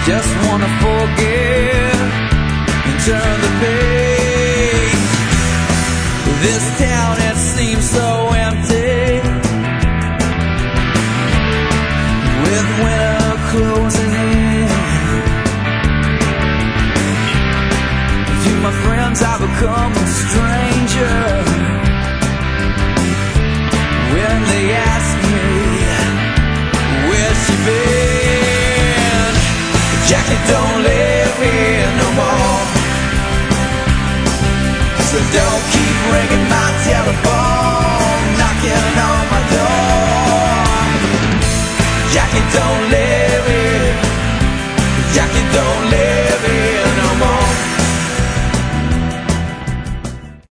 just wanna forget and turn the page. This town, it seems so empty, with winter closing in. To my friends I've become a stranger. When they ask me where's she been, Jackie don't live here no more, so don't keep ringing my telephone, knocking on my door. Jackie don't live here, Jackie don't